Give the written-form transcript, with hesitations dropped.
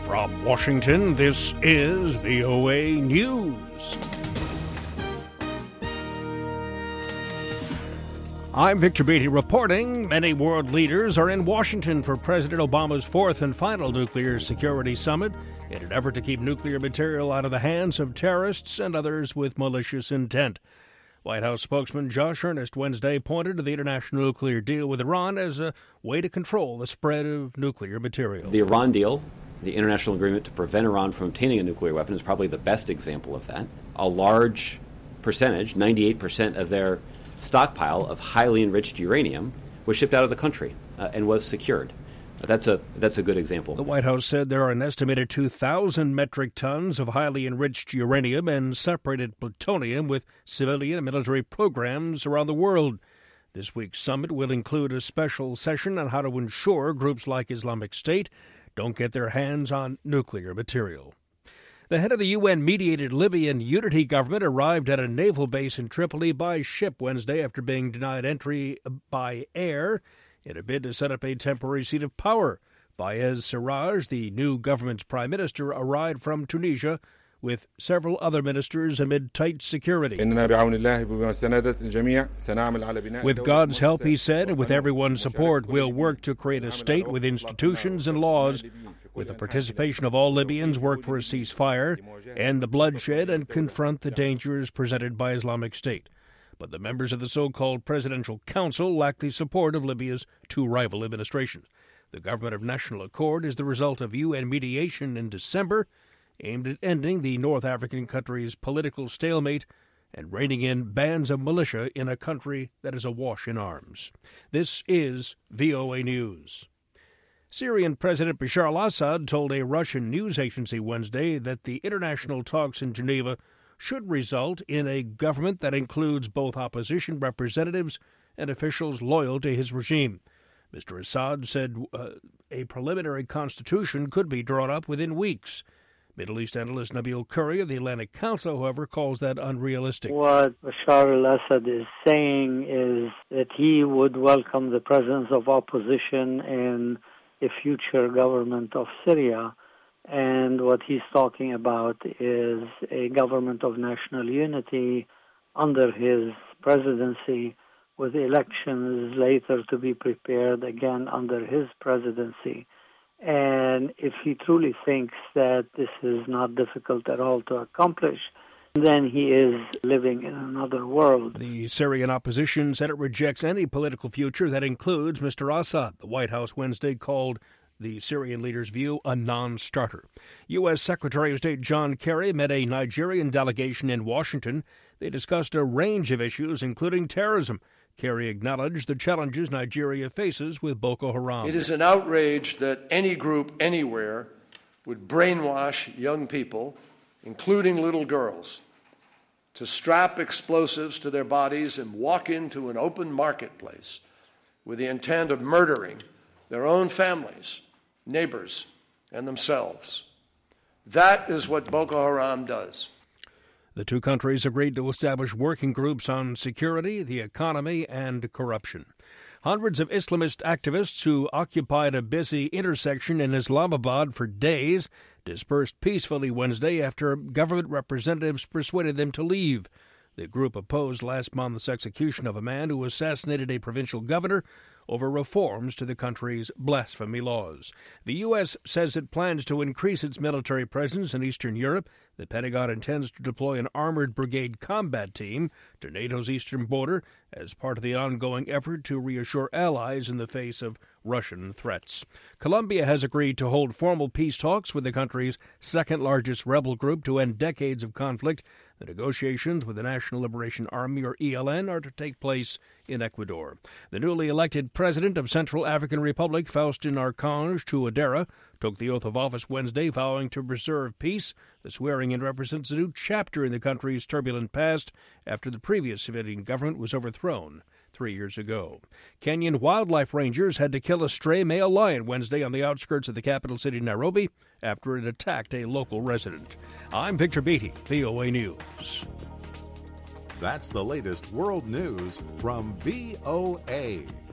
From Washington, this is VOA News. I'm Victor Beatty reporting. Many world leaders are in Washington for President Obama's fourth and final nuclear security summit in an effort to keep nuclear material out of the hands of terrorists and others with malicious intent. White House spokesman Josh Earnest Wednesday pointed to the international nuclear deal with Iran as a way to control the spread of nuclear material. The Iran deal, the international agreement to prevent Iran from obtaining a nuclear weapon, is probably the best example of that. A large percentage, 98% of their stockpile of highly enriched uranium was shipped out of the country and was secured. That's a good example. The White House said there are an estimated 2,000 metric tons of highly enriched uranium and separated plutonium with civilian and military programs around the world. This week's summit will include a special session on how to ensure groups like Islamic State don't get their hands on nuclear material. The head of the UN-mediated Libyan unity government arrived at a naval base in Tripoli by ship Wednesday after being denied entry by air in a bid to set up a temporary seat of power. Fayez Sarraj, the new government's prime minister, arrived from Tunisia with several other ministers amid tight security. With God's help, he said, and with everyone's support, we'll work to create a state with institutions and laws, with the participation of all Libyans, work for a ceasefire, end the bloodshed, and confront the dangers presented by Islamic State. But the members of the so-called Presidential Council lack the support of Libya's two rival administrations. The Government of National Accord is the result of UN mediation in December, aimed at ending the North African country's political stalemate and reining in bands of militia in a country that is awash in arms. This is VOA News. Syrian President Bashar al-Assad told a Russian news agency Wednesday that the international talks in Geneva should result in a government that includes both opposition representatives and officials loyal to his regime. Mr. Assad said a preliminary constitution could be drawn up within weeks. Middle East analyst Nabil Curry of the Atlantic Council, however, calls that unrealistic. What Bashar al-Assad is saying is that he would welcome the presence of opposition in a future government of Syria. And what he's talking about is a government of national unity under his presidency, with elections later to be prepared again under his presidency. And if he truly thinks that this is not difficult at all to accomplish, then he is living in another world. The Syrian opposition said it rejects any political future that includes Mr. Assad. The White House Wednesday called the Syrian leader's view a non-starter. U.S. Secretary of State John Kerry met a Nigerian delegation in Washington. They discussed a range of issues, including terrorism. Kerry acknowledged the challenges Nigeria faces with Boko Haram. It is an outrage that any group anywhere would brainwash young people, including little girls, to strap explosives to their bodies and walk into an open marketplace with the intent of murdering their own families, neighbors, and themselves. That is what Boko Haram does. The two countries agreed to establish working groups on security, the economy, and corruption. Hundreds of Islamist activists who occupied a busy intersection in Islamabad for days dispersed peacefully Wednesday after government representatives persuaded them to leave. The group opposed last month's execution of a man who assassinated a provincial governor over reforms to the country's blasphemy laws. The U.S. says it plans to increase its military presence in Eastern Europe. The Pentagon intends to deploy an armored brigade combat team to NATO's eastern border as part of the ongoing effort to reassure allies in the face of Russian threats. Colombia has agreed to hold formal peace talks with the country's second-largest rebel group to end decades of conflict. The negotiations with the National Liberation Army, or ELN, are to take place in Ecuador. The newly elected president of Central African Republic, Faustin Archange Touadera, took the oath of office Wednesday, vowing to preserve peace. The swearing-in represents a new chapter in the country's turbulent past after the previous civilian government was overthrown 3 years ago. Kenyan wildlife rangers had to kill a stray male lion Wednesday on the outskirts of the capital city, Nairobi, after it attacked a local resident. I'm Victor Beatty, VOA News. That's the latest world news from VOA.